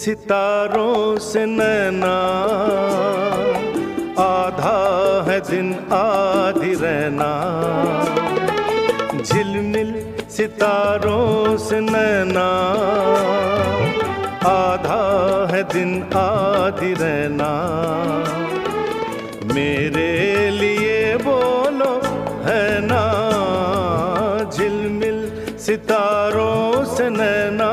सितारों से नैना, आधा है दिन आधी रहना। झिलमिल सितारों से नैना, आधा है दिन आधी रहना। मेरे लिए बोलो है ना, झिलमिल सितारों से नैना।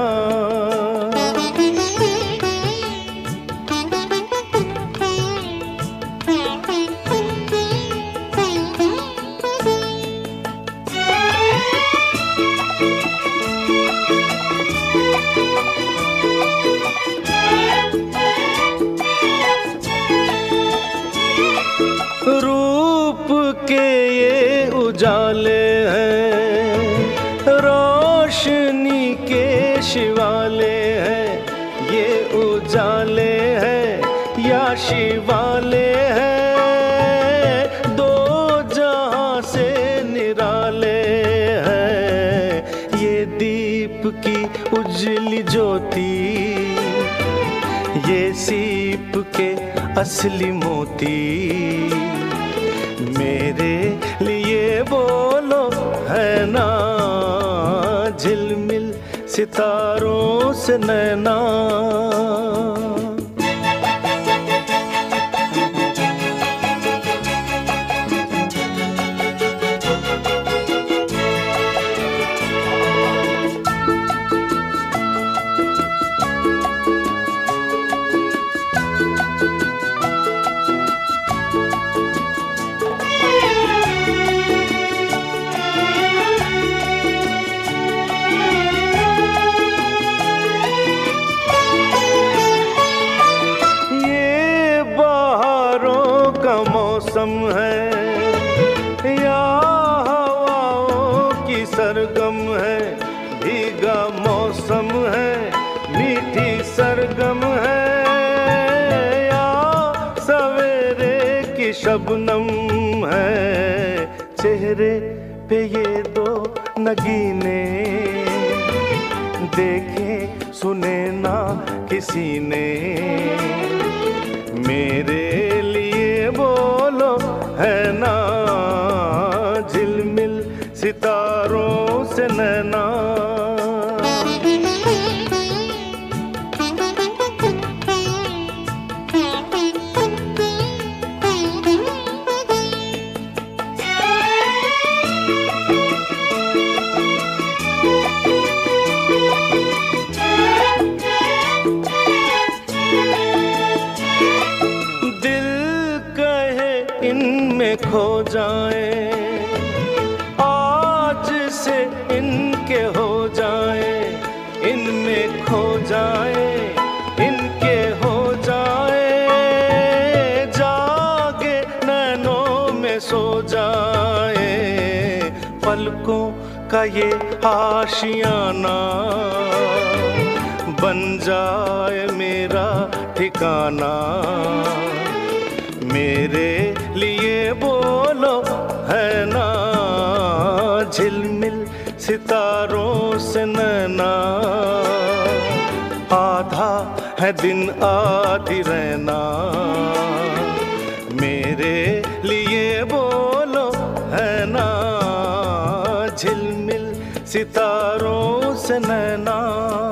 रूप के ये उजाले हैं, रोशनी के शिवाले हैं। ये उजाले हैं या शिवाले हैं, दो जहां से निराले हैं। ये दीप की उजली ज्योति, ये सीप के असली मोती। मेरे लिए बोलो है ना, झिलमिल सितारों से नैना। मौसम है या हवाओं की सरगम है, भीगा मौसम है मीठी सरगम है, या सवेरे की शबनम है। चेहरे पे ये दो नगीने, देखे सुने ना किसी ने। मेरे लिए बोलो है ना, झिलमिल सितारों से नैना। इनमें खो जाए, आज से इनके हो जाए। इनमें खो जाए, इनके हो जाए, जागे नैनों में सो जाए। पलकों का ये आशियाना, बन जाए मेरा ठिकाना। मेरे लिए बोलो है ना, झिलमिल सितारों से नैना। आधा है दिन आधी रहना। मेरे लिए बोलो है ना, झिलमिल सितारों से नैना।